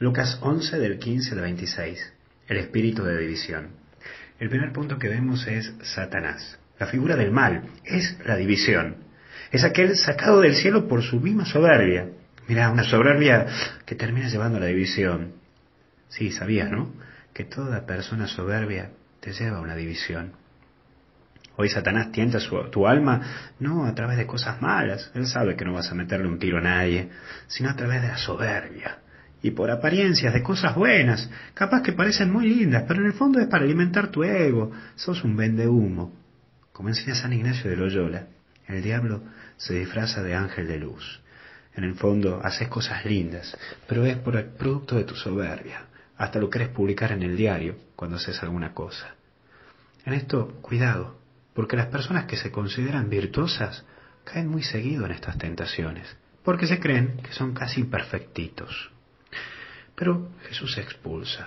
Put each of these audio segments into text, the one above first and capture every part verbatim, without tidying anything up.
Lucas once del quince al veintiséis. El espíritu de división. El primer punto que vemos es Satanás. La figura del mal es la división. Es aquel sacado del cielo por su misma soberbia. Mirá, una soberbia que termina llevando a la división. Sí, sabías, ¿no? Que toda persona soberbia te lleva a una división. Hoy Satanás tienta su, tu alma no a través de cosas malas. Él sabe que no vas a meterle un tiro a nadie, sino a través de la soberbia. Y por apariencias de cosas buenas, capaz que parecen muy lindas, pero en el fondo es para alimentar tu ego. Sos un vendehumo. Como enseña San Ignacio de Loyola, el diablo se disfraza de ángel de luz. En el fondo haces cosas lindas, pero es por el producto de tu soberbia. Hasta lo querés publicar en el diario cuando haces alguna cosa. En esto, cuidado, porque las personas que se consideran virtuosas caen muy seguido en estas tentaciones, porque se creen que son casi perfectitos. Pero Jesús expulsa.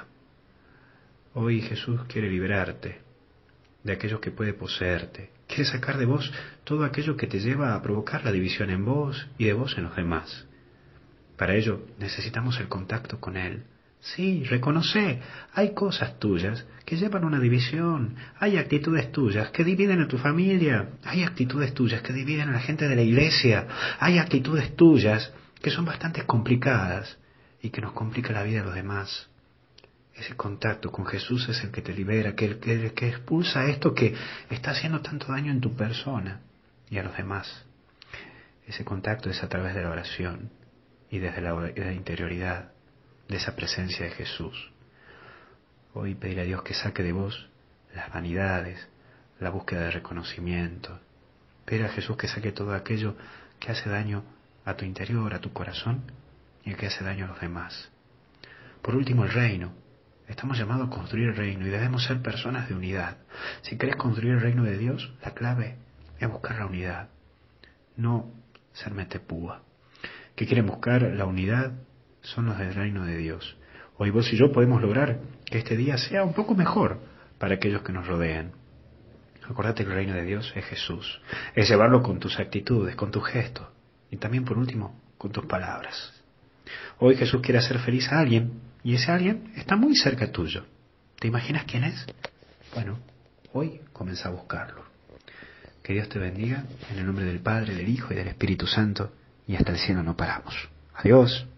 Hoy Jesús quiere liberarte de aquello que puede poseerte. Quiere sacar de vos todo aquello que te lleva a provocar la división en vos y de vos en los demás. Para ello necesitamos el contacto con Él. Sí, reconoce, hay cosas tuyas que llevan a una división, hay actitudes tuyas que dividen a tu familia, hay actitudes tuyas que dividen a la gente de la iglesia, hay actitudes tuyas que son bastante complicadas y que nos complica la vida a los demás. Ese contacto con Jesús es el que te libera, que, que, que expulsa esto que está haciendo tanto daño en tu persona y a los demás. Ese contacto es a través de la oración y desde la, de la interioridad de esa presencia de Jesús. Hoy pediré a Dios que saque de vos las vanidades, la búsqueda de reconocimiento. Pedir a Jesús que saque todo aquello que hace daño a tu interior, a tu corazón y el que hace daño a los demás. Por último, el reino. Estamos llamados a construir el reino y debemos ser personas de unidad. Si querés construir el reino de Dios, la clave es buscar la unidad, no ser metepúa. Que quieren buscar la unidad son los del reino de Dios. Hoy vos y yo podemos lograr que este día sea un poco mejor para aquellos que nos rodean. Acordate que el reino de Dios es Jesús. Es llevarlo con tus actitudes, con tus gestos y también, por último, con tus palabras. Hoy Jesús quiere hacer feliz a alguien y ese alguien está muy cerca tuyo. ¿Te imaginas quién es? Bueno, hoy comienza a buscarlo. Que Dios te bendiga en el nombre del Padre, del Hijo y del Espíritu Santo y hasta el cielo no paramos. Adiós.